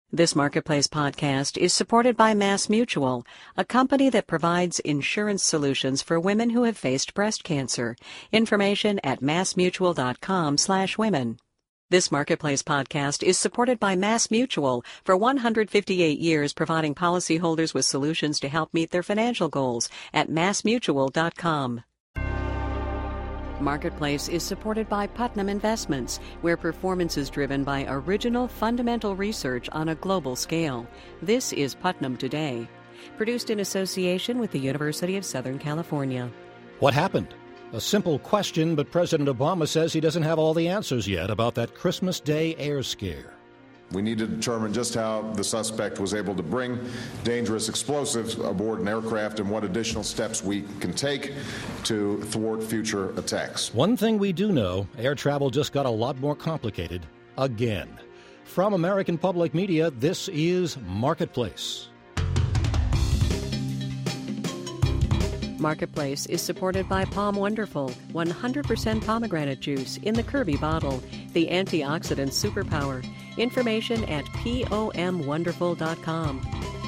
This Marketplace podcast is supported by MassMutual, a company that provides insurance solutions for women who have faced breast cancer. Information at massmutual.com/women. This Marketplace podcast is supported by MassMutual, for 158 years providing policyholders with solutions to help meet their financial goals at massmutual.com. Marketplace is supported by Putnam Investments, where performance is driven by original fundamental research on a global scale. This is Putnam Today, produced in association with the University of Southern California. What happened? A simple question, but President Obama says he doesn't have all the answers yet about that Christmas Day air scare. We need to determine just how the suspect was able to bring dangerous explosives aboard an aircraft and what additional steps we can take to thwart future attacks. One thing we do know, air travel just got a lot more complicated again. From American Public Media, this is Marketplace. Marketplace is supported by Palm Wonderful, 100% pomegranate juice in the Kirby bottle, the antioxidant superpower. Information at pomwonderful.com.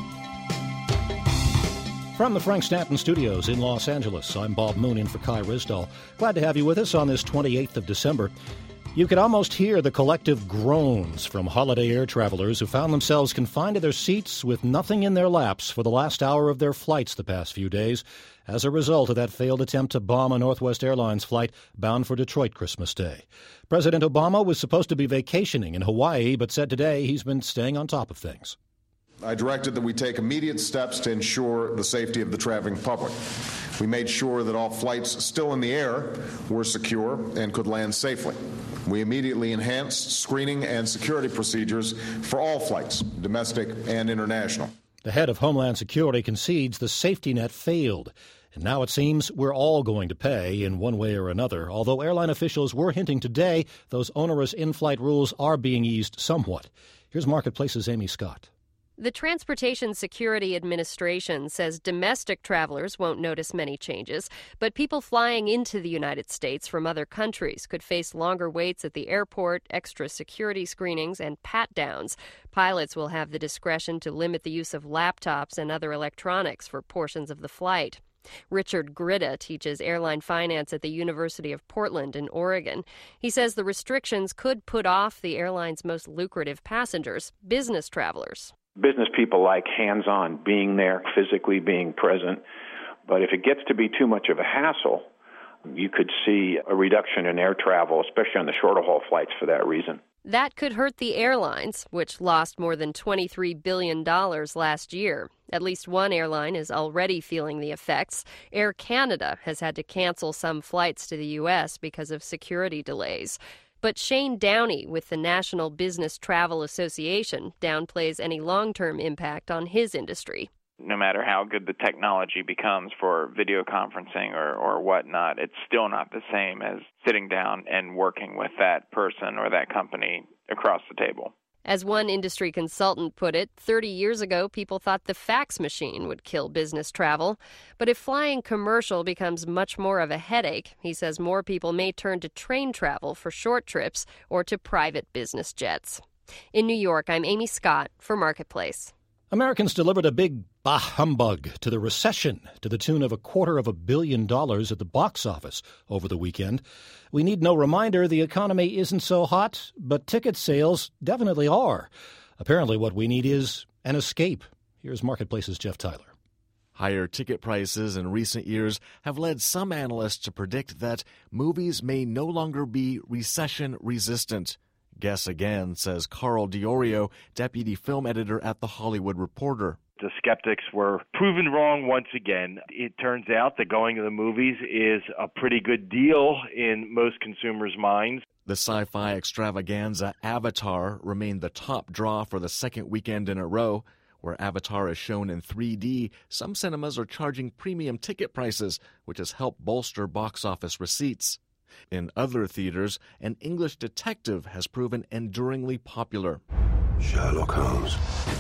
From the Frank Stanton Studios in Los Angeles, I'm Bob Moon in for Kai Risdall. Glad to have you with us on this 28th of December. You could almost hear the collective groans from holiday air travelers who found themselves confined to their seats with nothing in their laps for the last hour of their flights the past few days as a result of that failed attempt to bomb a Northwest Airlines flight bound for Detroit Christmas Day. President Obama was supposed to be vacationing in Hawaii, but said today he's been staying on top of things. I directed that we take immediate steps to ensure the safety of the traveling public. We made sure that all flights still in the air were secure and could land safely. We immediately enhanced screening and security procedures for all flights, domestic and international. The head of Homeland Security concedes the safety net failed. And now it seems we're all going to pay in one way or another, although airline officials were hinting today those onerous in-flight rules are being eased somewhat. Here's Marketplace's Amy Scott. The Transportation Security Administration says domestic travelers won't notice many changes, but people flying into the United States from other countries could face longer waits at the airport, extra security screenings, and pat-downs. Pilots will have the discretion to limit the use of laptops and other electronics for portions of the flight. Richard Gritta teaches airline finance at the University of Portland in Oregon. He says the restrictions could put off the airline's most lucrative passengers, business travelers. Business people like hands-on, being there, physically being present. But if it gets to be too much of a hassle, you could see a reduction in air travel, especially on the shorter haul flights for that reason. That could hurt the airlines, which lost more than $23 billion last year. At least one airline is already feeling the effects. Air Canada has had to cancel some flights to the U.S. because of security delays. But Shane Downey with the National Business Travel Association downplays any long-term impact on his industry. No matter how good the technology becomes for video conferencing or whatnot, it's still not the same as sitting down and working with that person or that company across the table. As one industry consultant put it, 30 years ago, people thought the fax machine would kill business travel. But if flying commercial becomes much more of a headache, he says more people may turn to train travel for short trips or to private business jets. In New York, I'm Amy Scott for Marketplace. Americans delivered a big bah humbug to the recession to the tune of $250 million at the box office over the weekend. We need no reminder the economy isn't so hot, but ticket sales definitely are. Apparently what we need is an escape. Here's Marketplace's Jeff Tyler. Higher ticket prices in recent years have led some analysts to predict that movies may no longer be recession-resistant. Guess again, says Carl DiOrio, deputy film editor at The Hollywood Reporter. The skeptics were proven wrong once again. It turns out that going to the movies is a pretty good deal in most consumers' minds. The sci-fi extravaganza Avatar remained the top draw for the second weekend in a row. Where Avatar is shown in 3D, some cinemas are charging premium ticket prices, which has helped bolster box office receipts. In other theaters, an English detective has proven enduringly popular. Sherlock Holmes.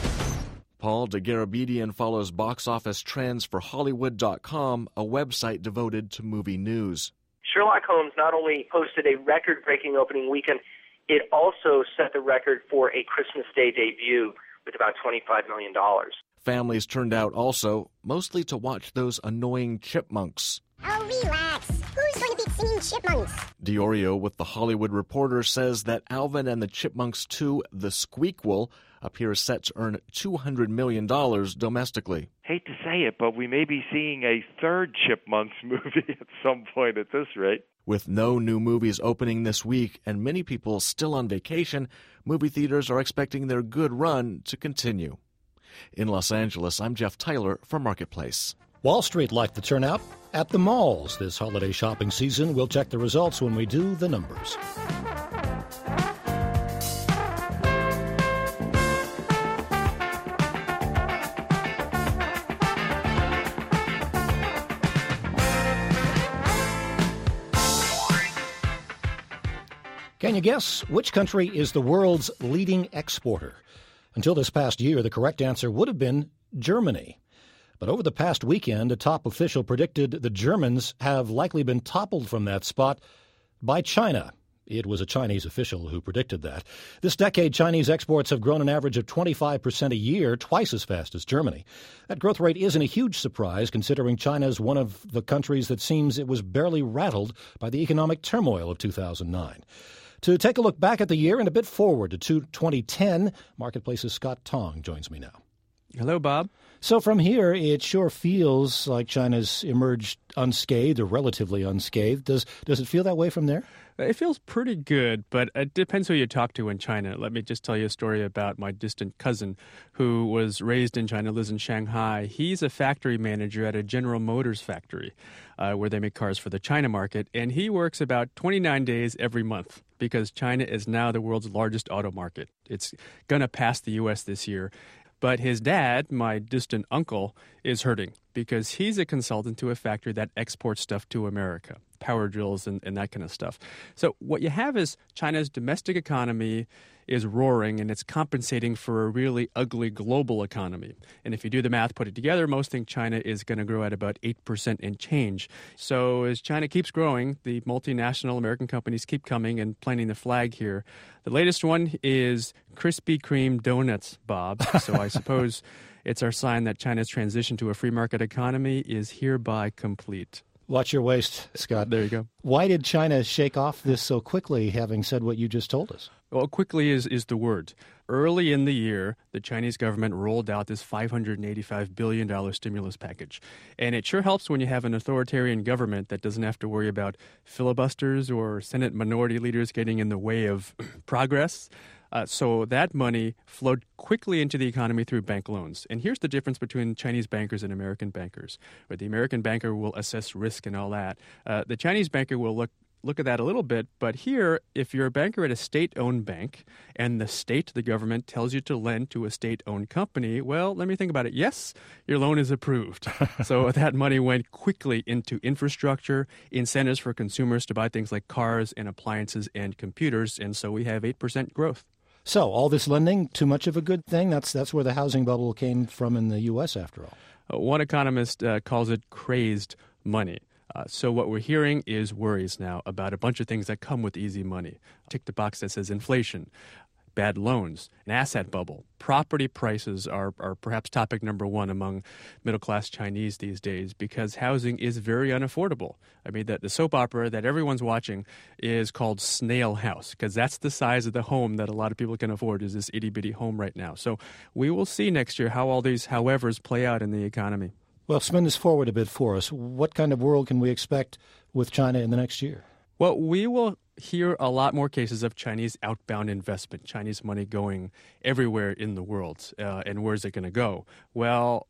Paul DeGarabedian follows box office trends for Hollywood.com, a website devoted to movie news. Sherlock Holmes not only posted a record-breaking opening weekend, it also set the record for a Christmas Day debut, with about $25 million. Families turned out also, mostly to watch those annoying chipmunks. Oh, relax. Who's going to be singing chipmunks? Diorio with The Hollywood Reporter says that Alvin and the Chipmunks 2, The Squeakquel, appears set to earn $200 million domestically. Hate to say it, but we may be seeing a third Chipmunks movie at some point at this rate. With no new movies opening this week and many people still on vacation, movie theaters are expecting their good run to continue. In Los Angeles, I'm Jeff Tyler for Marketplace. Wall Street liked the turnout at the malls this holiday shopping season. We'll check the results when we do the numbers. Can you guess which country is the world's leading exporter? Until this past year, the correct answer would have been Germany. But over the past weekend, a top official predicted the Germans have likely been toppled from that spot by China. It was a Chinese official who predicted that. This decade, Chinese exports have grown an average of 25% a year, twice as fast as Germany. That growth rate isn't a huge surprise, considering China is one of the countries that seems it was barely rattled by the economic turmoil of 2009. To take a look back at the year and a bit forward to 2010, Marketplace's Scott Tong joins me now. Hello, Bob. So from here, it sure feels like China's emerged unscathed or relatively unscathed. Does it feel that way from there? It feels pretty good, but it depends who you talk to in China. Let me just tell you a story about my distant cousin who was raised in China, lives in Shanghai. He's a factory manager at a General Motors factory where they make cars for the China market, and he works about 29 days every month because China is now the world's largest auto market. It's going to pass the U.S. this year. But his dad, my distant uncle, is hurting because he's a consultant to a factory that exports stuff to America, power drills and that kind of stuff. So what you have is China's domestic economy is roaring, and it's compensating for a really ugly global economy. And if you do the math, put it together, most think China is going to grow at about 8% and change. So as China keeps growing, the multinational American companies keep coming and planting the flag here. The latest one is Krispy Kreme donuts, Bob. So I suppose it's our sign that China's transition to a free market economy is hereby complete. Watch your waist, Scott. There you go. Why did China shake off this so quickly, having said what you just told us? Well, quickly is the word. Early in the year, the Chinese government rolled out this $585 billion stimulus package. And it sure helps when you have an authoritarian government that doesn't have to worry about filibusters or Senate minority leaders getting in the way of progress. So that money flowed quickly into the economy through bank loans. And here's the difference between Chinese bankers and American bankers. Where the American banker will assess risk and all that. The Chinese banker will look at that a little bit, but here, if you're a banker at a state-owned bank and the government tells you to lend to a state-owned company, well, let me think about it. Yes, your loan is approved. So that money went quickly into infrastructure, incentives for consumers to buy things like cars and appliances and computers, and so we have 8% growth. So all this lending, too much of a good thing? That's where the housing bubble came from in the U.S., after all. One economist calls it crazed money. So what we're hearing is worries now about a bunch of things that come with easy money. Tick the box that says inflation, bad loans, an asset bubble. Property prices are perhaps topic number one among middle-class Chinese these days because housing is very unaffordable. I mean, the soap opera that everyone's watching is called Snail House because that's the size of the home that a lot of people can afford is this itty-bitty home right now. So we will see next year how all these howevers play out in the economy. Well, spin this forward a bit for us. What kind of world can we expect with China in the next year? Well, we will hear a lot more cases of Chinese outbound investment, Chinese money going everywhere in the world. And where's it going to go? Well,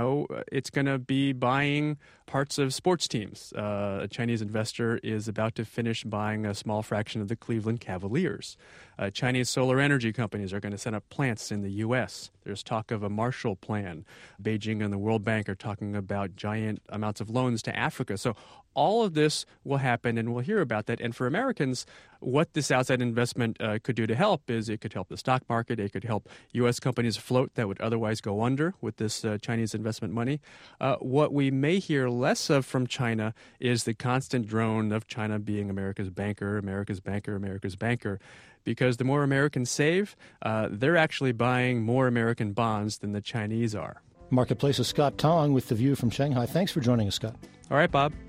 it's going to be buying parts of sports teams. A Chinese investor is about to finish buying a small fraction of the Cleveland Cavaliers. Chinese solar energy companies are going to set up plants in the U.S. There's talk of a Marshall Plan. Beijing and the World Bank are talking about giant amounts of loans to Africa. So all of this will happen, and we'll hear about that. And for Americans, what this outside investment could do to help is it could help the stock market. It could help U.S. companies float that would otherwise go under with this Chinese investment money. What we may hear less of from China is the constant drone of China being America's banker, America's banker, America's banker. Because the more Americans save, they're actually buying more American bonds than the Chinese are. Marketplace's Scott Tong with The View from Shanghai. Thanks for joining us, Scott. All right, Bob.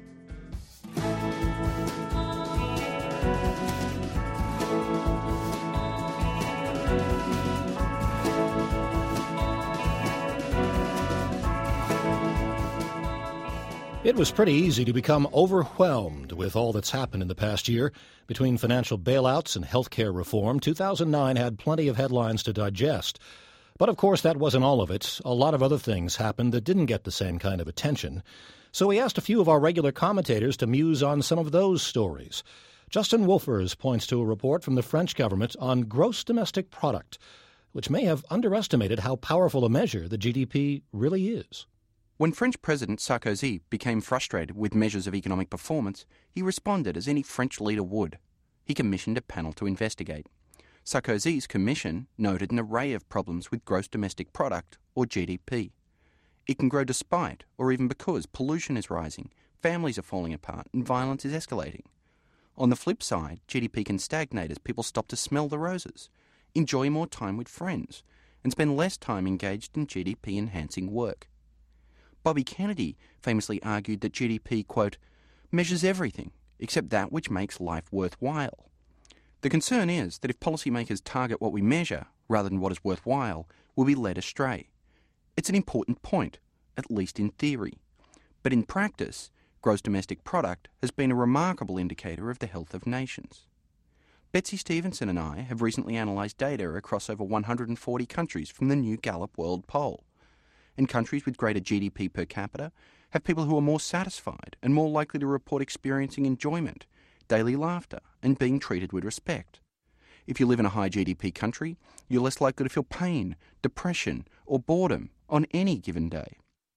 It was pretty easy to become overwhelmed with all that's happened in the past year. Between financial bailouts and healthcare reform, 2009 had plenty of headlines to digest. But of course, that wasn't all of it. A lot of other things happened that didn't get the same kind of attention. So we asked a few of our regular commentators to muse on some of those stories. Justin Wolfers points to a report from the French government on gross domestic product, which may have underestimated how powerful a measure the GDP really is. When French President Sarkozy became frustrated with measures of economic performance, he responded as any French leader would. He commissioned a panel to investigate. Sarkozy's commission noted an array of problems with gross domestic product, or GDP. It can grow despite, or even because, pollution is rising, families are falling apart, and violence is escalating. On the flip side, GDP can stagnate as people stop to smell the roses, enjoy more time with friends, and spend less time engaged in GDP-enhancing work. Bobby Kennedy famously argued that GDP, quote, measures everything except that which makes life worthwhile. The concern is that if policymakers target what we measure rather than what is worthwhile, we'll be led astray. It's an important point, at least in theory. But in practice, gross domestic product has been a remarkable indicator of the health of nations. Betsy Stevenson and I have recently analysed data across over 140 countries from the new Gallup World Poll. And countries with greater GDP per capita have people who are more satisfied and more likely to report experiencing enjoyment, daily laughter, and being treated with respect. If you live in a high GDP country, you're less likely to feel pain, depression, or boredom on any given day.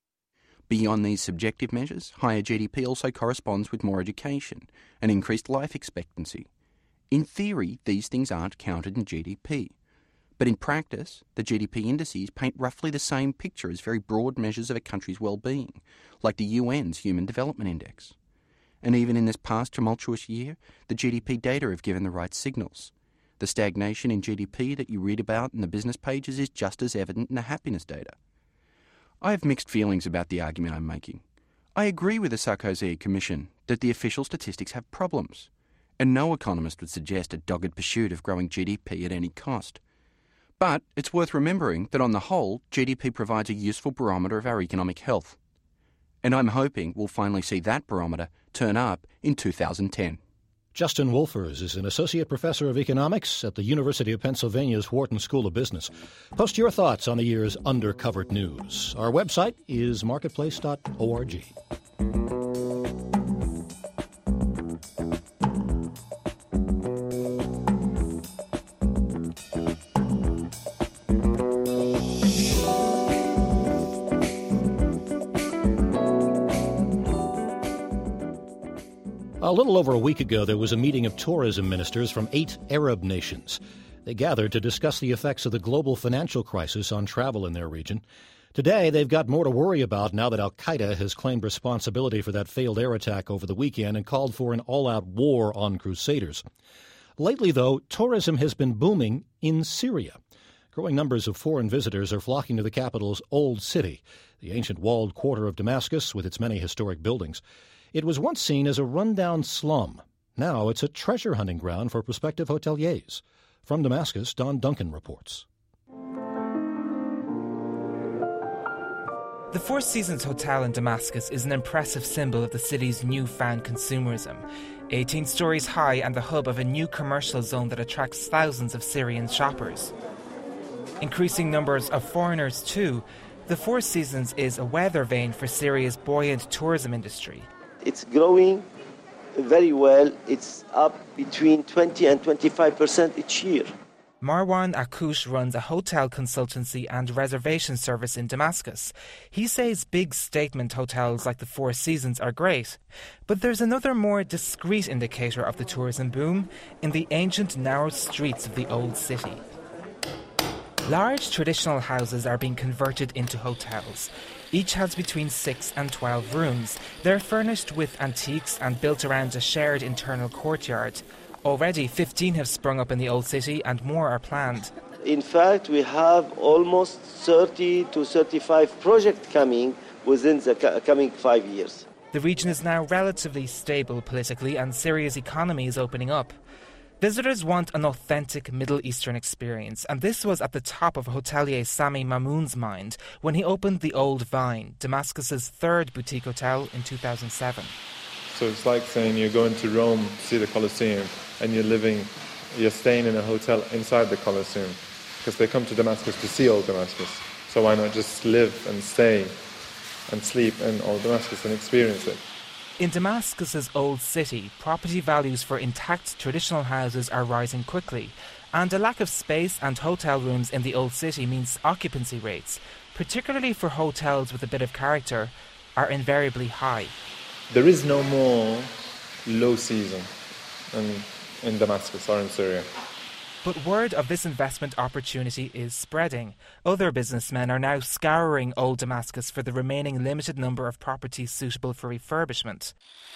Beyond these subjective measures, higher GDP also corresponds with more education and increased life expectancy. In theory, these things aren't counted in GDP. But in practice, the GDP indices paint roughly the same picture as very broad measures of a country's well-being, like the UN's Human Development Index. And even in this past tumultuous year, the GDP data have given the right signals. The stagnation in GDP that you read about in the business pages is just as evident in the happiness data. I have mixed feelings about the argument I'm making. I agree with the Sarkozy Commission that the official statistics have problems, and no economist would suggest a dogged pursuit of growing GDP at any cost. But it's worth remembering that on the whole, GDP provides a useful barometer of our economic health. And I'm hoping we'll finally see that barometer turn up in 2010. Justin Wolfers is an associate professor of economics at the University of Pennsylvania's Wharton School of Business. Post your thoughts on the year's undercovered news. Our website is marketplace.org. A little over a week ago, there was a meeting of tourism ministers from 8 Arab nations. They gathered to discuss the effects of the global financial crisis on travel in their region. Today, they've got more to worry about now that al-Qaeda has claimed responsibility for that failed air attack over the weekend and called for an all-out war on crusaders. Lately, though, tourism has been booming in Syria. Growing numbers of foreign visitors are flocking to the capital's Old City, the ancient walled quarter of Damascus with its many historic buildings. It was once seen as a rundown slum. Now it's a treasure-hunting ground for prospective hoteliers. From Damascus, Don Duncan reports. The Four Seasons Hotel in Damascus is an impressive symbol of the city's newfound consumerism. 18 stories high and the hub of a new commercial zone that attracts thousands of Syrian shoppers. Increasing numbers of foreigners too, the Four Seasons is a weather vane for Syria's buoyant tourism industry. It's growing very well. It's up between 20 and 25% each year. Marwan Akouche runs a hotel consultancy and reservation service in Damascus. He says big statement hotels like the Four Seasons are great, but there's another more discreet indicator of the tourism boom in the ancient narrow streets of the old city. Large traditional houses are being converted into hotels. Each has between 6 and 12 rooms. They're furnished with antiques and built around a shared internal courtyard. Already, 15 have sprung up in the old city and more are planned. In fact, we have almost 30 to 35 projects coming within the coming 5 years. The region is now relatively stable politically and Syria's economy is opening up. Visitors want an authentic Middle Eastern experience, and this was at the top of hotelier Sami Mamoun's mind when he opened the Old Vine, Damascus's third boutique hotel, in 2007. So it's like saying you're going to Rome to see the Colosseum and you're staying in a hotel inside the Colosseum because they come to Damascus to see Old Damascus. So why not just live and stay and sleep in Old Damascus and experience it? In Damascus's old city, property values for intact traditional houses are rising quickly, and a lack of space and hotel rooms in the old city means occupancy rates, particularly for hotels with a bit of character, are invariably high. There is no more low season in Damascus or in Syria. But word of this investment opportunity is spreading. Other businessmen are now scouring old Damascus for the remaining limited number of properties suitable for refurbishment.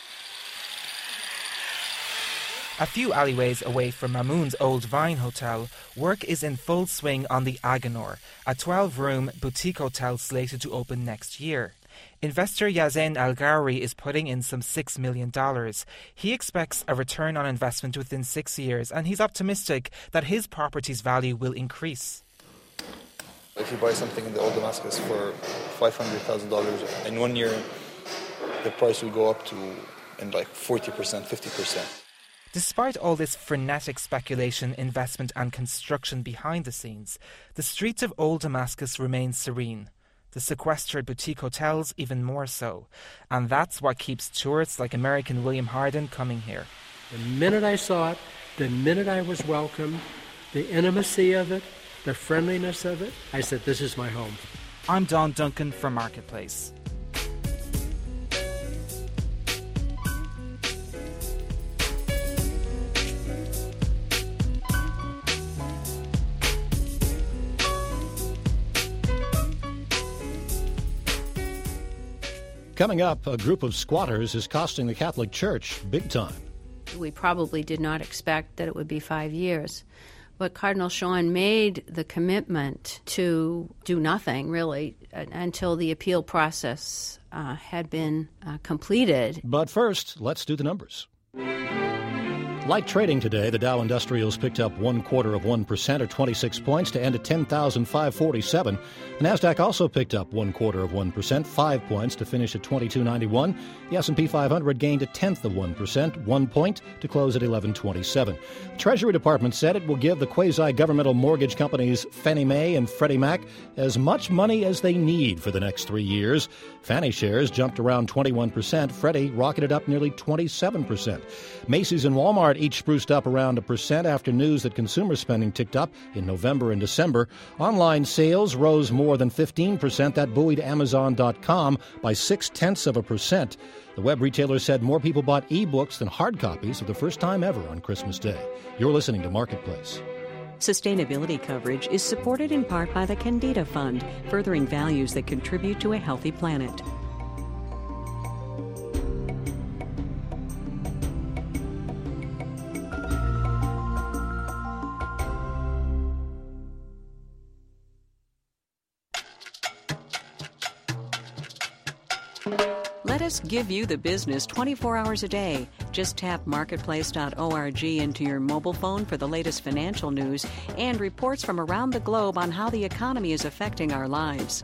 A few alleyways away from Mamoun's Old Vine Hotel, work is in full swing on the Aganor, a 12-room boutique hotel slated to open next year. Investor Yazen Al-Ghauri is putting in some $6 million. He expects a return on investment within 6 years, and he's optimistic that his property's value will increase. If you buy something in the old Damascus for $500,000, in 1 year, the price will go up to like 40%, 50%. Despite all this frenetic speculation, investment and construction behind the scenes, the streets of old Damascus remain serene. The sequestered boutique hotels even more so. And that's what keeps tourists like American William Harden coming here. The minute I saw it, the minute I was welcomed, the intimacy of it, the friendliness of it, I said, this is my home. I'm Don Duncan for Marketplace. Coming up, a group of squatters is costing the Catholic Church big time. We probably did not expect that it would be 5 years. But Cardinal Sean made the commitment to do nothing, really, until the appeal process had been completed. But first, let's do the numbers. Light trading today, the Dow Industrials picked up 0.25% or 26 points to end at 10,547. The Nasdaq also picked up 0.25%, 5 points to finish at 2291. The S&P 500 gained 0.1%, 1 point to close at 1127. The Treasury Department said it will give the quasi-governmental mortgage companies Fannie Mae and Freddie Mac as much money as they need for the next 3 years. Fannie shares jumped around 21%. Freddie rocketed up nearly 27%. Macy's and Walmart each spruced up around 1% after news that consumer spending ticked up in November and December. Online sales rose more than 15%. That buoyed Amazon.com by 0.6%. The web retailer said more people bought e-books than hard copies for the first time ever on Christmas Day. You're listening to Marketplace. Sustainability coverage is supported in part by the Candida Fund, furthering values that contribute to a healthy planet. Let us give you the business 24 hours a day. Just tap marketplace.org into your mobile phone for the latest financial news and reports from around the globe on how the economy is affecting our lives.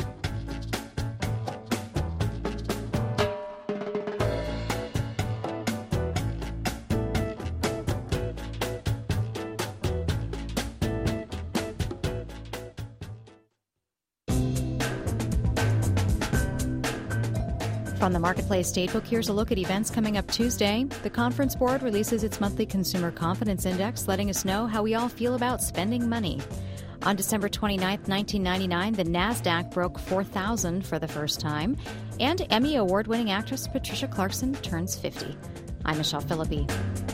From the Marketplace Datebook, here's a look at events coming up Tuesday. The Conference Board releases its monthly Consumer Confidence Index, letting us know how we all feel about spending money. On December 29, 1999, the NASDAQ broke 4,000 for the first time, and Emmy Award-winning actress Patricia Clarkson turns 50. I'm Michelle Philippi.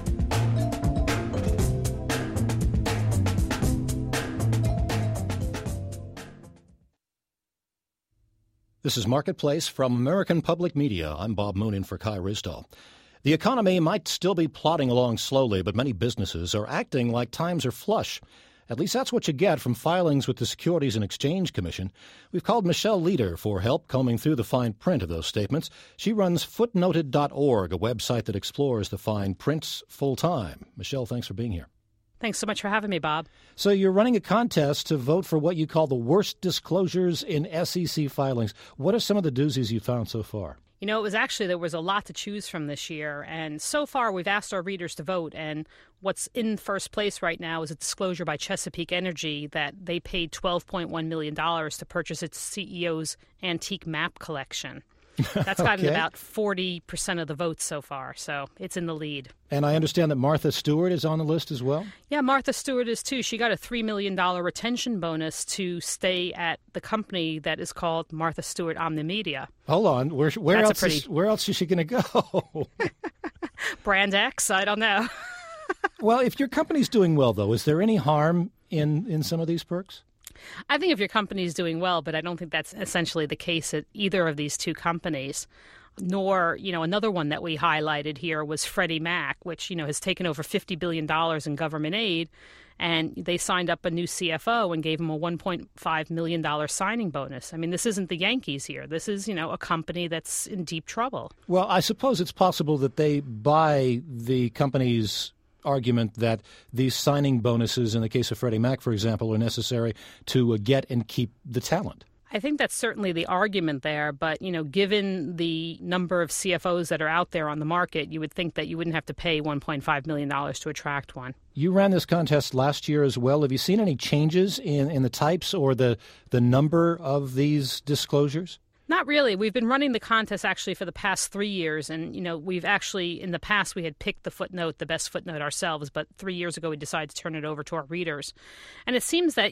This is Marketplace from American Public Media. I'm Bob Moon in for Kai Risdall. The economy might still be plodding along slowly, but many businesses are acting like times are flush. At least that's what you get from filings with the Securities and Exchange Commission. We've called Michelle Leader for help combing through the fine print of those statements. She runs footnoted.org, a website that explores the fine prints full-time. Michelle, thanks for being here. Thanks so much for having me, Bob. So you're running a contest to vote for what you call the worst disclosures in SEC filings. What are some of the doozies you found so far? You know, there was a lot to choose from this year, and so far we've asked our readers to vote, and what's in first place right now is a disclosure by Chesapeake Energy that they paid $12.1 million to purchase its CEO's antique map collection. That's gotten about 40% of the votes so far, so it's in the lead. And I understand that Martha Stewart is on the list as well? Yeah, Martha Stewart is too. She got a $3 million retention bonus to stay at the company that is called Martha Stewart Omnimedia. Hold on. Where else is she going to go? Brand X? I don't know. Well, if your company's doing well, though, is there any harm in some of these perks? I think if your company is doing well, but I don't think that's essentially the case at either of these two companies. Nor, another one that we highlighted here was Freddie Mac, which, has taken over $50 billion in government aid. And they signed up a new CFO and gave him a $1.5 million signing bonus. I mean, this isn't the Yankees here. This is, a company that's in deep trouble. Well, I suppose it's possible that they buy the company's argument that these signing bonuses, in the case of Freddie Mac, for example, are necessary to get and keep the talent. I think that's certainly the argument there, but, given the number of CFOs that are out there on the market, you would think that you wouldn't have to pay $1.5 million to attract one. You ran this contest last year as well. Have you seen any changes in the types or the number of these disclosures? Not really. We've been running the contest actually for the past 3 years. And, we've actually, in the past, we had picked the best footnote ourselves. But 3 years ago, we decided to turn it over to our readers. And it seems that,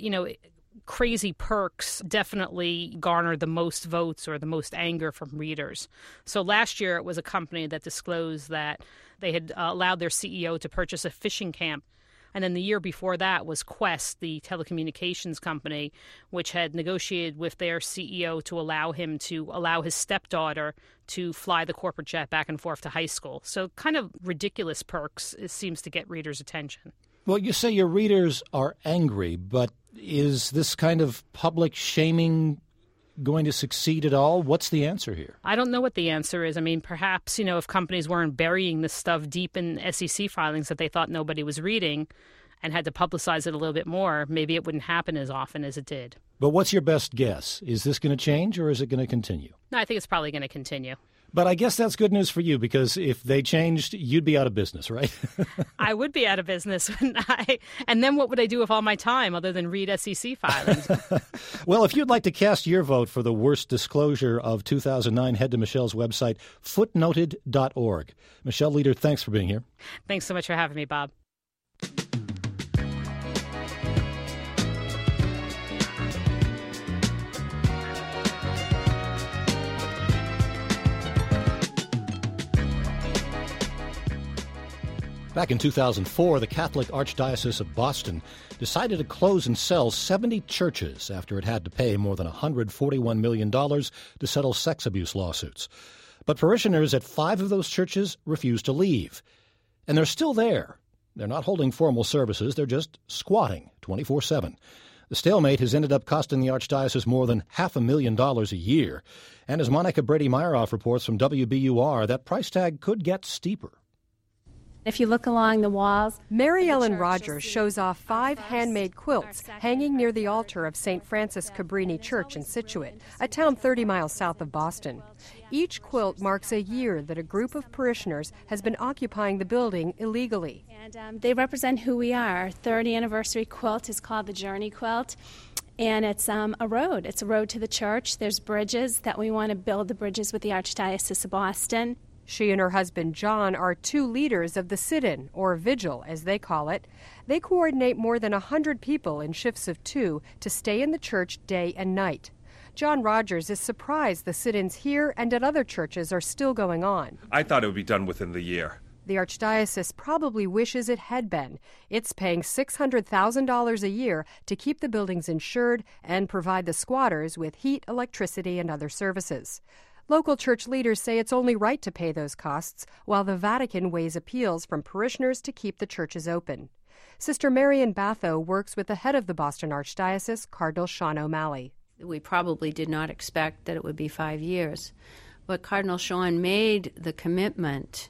crazy perks definitely garner the most votes or the most anger from readers. So last year, it was a company that disclosed that they had allowed their CEO to purchase a fishing camp. And then the year before that was Qwest, the telecommunications company, which had negotiated with their CEO to allow his stepdaughter to fly the corporate jet back and forth to high school. So kind of ridiculous perks. It seems to get readers' attention. Well, you say your readers are angry, but is this kind of public shaming going to succeed at all? What's the answer here? I don't know what the answer is. I mean, perhaps, if companies weren't burying this stuff deep in SEC filings that they thought nobody was reading and had to publicize it a little bit more, maybe it wouldn't happen as often as it did. But what's your best guess? Is this going to change or is it going to continue? No, I think it's probably going to continue. But I guess that's good news for you because if they changed, you'd be out of business, right? I would be out of business. And then what would I do with all my time other than read SEC filings? Well, if you'd like to cast your vote for the worst disclosure of 2009, head to Michelle's website, footnoted.org. Michelle Leader, thanks for being here. Thanks so much for having me, Bob. Back in 2004, the Catholic Archdiocese of Boston decided to close and sell 70 churches after it had to pay more than $141 million to settle sex abuse lawsuits. But parishioners at 5 of those churches refused to leave. And they're still there. They're not holding formal services. They're just squatting 24/7. The stalemate has ended up costing the Archdiocese more than $500,000 a year. And as Monica Brady-Meyerhoff reports from WBUR, that price tag could get steeper. If you look along the walls, Mary Ellen Rogers shows off 5 handmade quilts hanging near the altar of St. Francis Cabrini Church in Scituate, a town 30 miles south of Boston. Each quilt marks a year that a group of parishioners has been occupying the building illegally. And they represent who we are. Our 30th anniversary quilt is called the Journey Quilt. And it's a road. It's a road to the church. There's bridges that we want to build, the bridges with the Archdiocese of Boston. She and her husband, John, are two leaders of the sit-in, or vigil, as they call it. They coordinate more than 100 people in shifts of 2 to stay in the church day and night. John Rogers is surprised the sit-ins here and at other churches are still going on. I thought it would be done within the year. The Archdiocese probably wishes it had been. It's paying $600,000 a year to keep the buildings insured and provide the squatters with heat, electricity, and other services. Local church leaders say it's only right to pay those costs, while the Vatican weighs appeals from parishioners to keep the churches open. Sister Marian Batho works with the head of the Boston Archdiocese, Cardinal Sean O'Malley. We probably did not expect that it would be 5 years, but Cardinal Sean made the commitment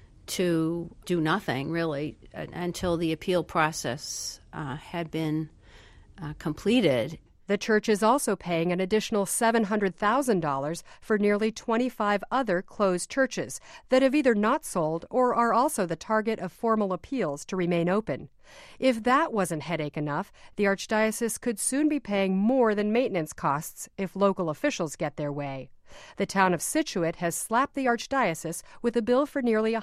to do nothing, really, until the appeal process had been completed. The church is also paying an additional $700,000 for nearly 25 other closed churches that have either not sold or are also the target of formal appeals to remain open. If that wasn't headache enough, the Archdiocese could soon be paying more than maintenance costs if local officials get their way. The town of Scituate has slapped the Archdiocese with a bill for nearly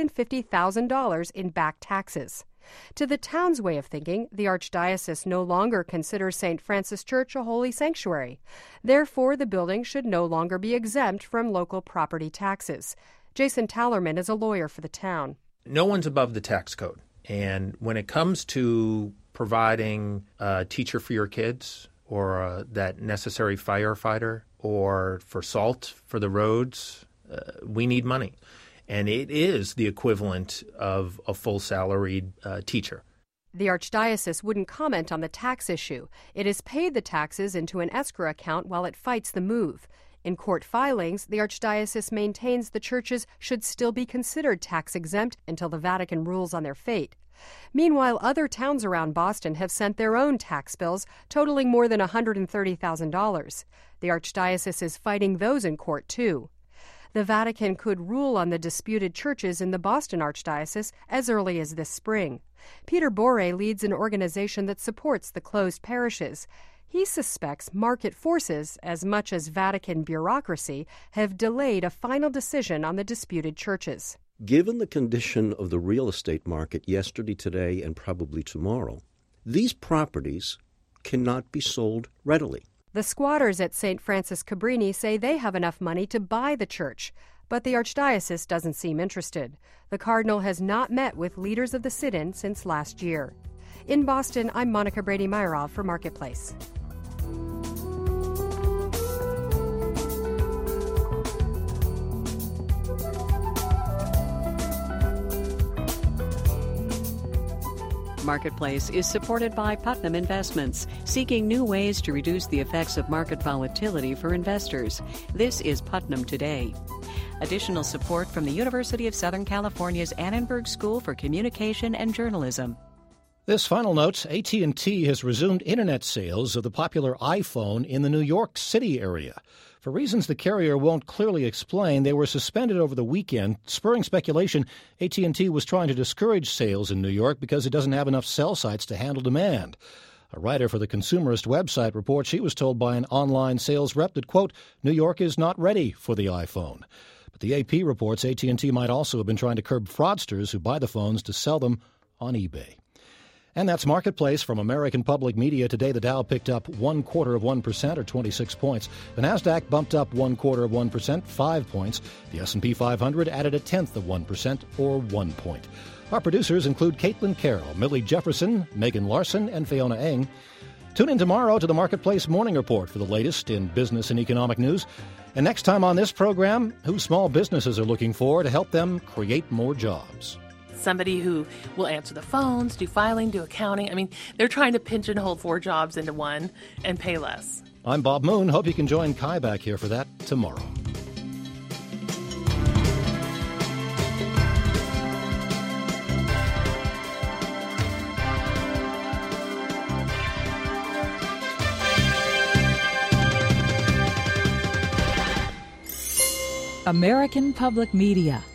$150,000 in back taxes. To the town's way of thinking, the Archdiocese no longer considers St. Francis Church a holy sanctuary. Therefore, the building should no longer be exempt from local property taxes. Jason Tallerman is a lawyer for the town. No one's above the tax code. And when it comes to providing a teacher for your kids or that necessary firefighter or for salt for the roads, we need money. And it is the equivalent of a full salaried teacher. The Archdiocese wouldn't comment on the tax issue. It has paid the taxes into an escrow account while it fights the move. In court filings, the Archdiocese maintains the churches should still be considered tax-exempt until the Vatican rules on their fate. Meanwhile, other towns around Boston have sent their own tax bills, totaling more than $130,000. The Archdiocese is fighting those in court, too. The Vatican could rule on the disputed churches in the Boston Archdiocese as early as this spring. Peter Borre leads an organization that supports the closed parishes. He suspects market forces, as much as Vatican bureaucracy, have delayed a final decision on the disputed churches. Given the condition of the real estate market yesterday, today, and probably tomorrow, these properties cannot be sold readily. The squatters at St. Francis Cabrini say they have enough money to buy the church, but the Archdiocese doesn't seem interested. The Cardinal has not met with leaders of the sit-in since last year. In Boston, I'm Monica Brady-Myrov for Marketplace. Marketplace is supported by Putnam Investments, seeking new ways to reduce the effects of market volatility for investors. This is Putnam Today. Additional support from the University of Southern California's Annenberg School for Communication and Journalism. This final note, AT&T has resumed internet sales of the popular iPhone in the New York City area. For reasons the carrier won't clearly explain, they were suspended over the weekend, spurring speculation AT&T was trying to discourage sales in New York because it doesn't have enough cell sites to handle demand. A writer for the Consumerist website reports she was told by an online sales rep that, quote, New York is not ready for the iPhone. But the AP reports AT&T might also have been trying to curb fraudsters who buy the phones to sell them on eBay. And that's Marketplace from American Public Media. Today, the Dow picked up 0.25% or 26 points. The Nasdaq bumped up 0.25%, 5 points. The S&P 500 added 0.1% or 1 point. Our producers include Caitlin Carroll, Millie Jefferson, Megan Larson, and Fiona Eng. Tune in tomorrow to the Marketplace Morning Report for the latest in business and economic news. And next time on this program, who small businesses are looking for to help them create more jobs. Somebody who will answer the phones, do filing, do accounting. I mean, they're trying to pigeonhole 4 jobs into one and pay less. I'm Bob Moon. Hope you can join Kai back here for that tomorrow. American Public Media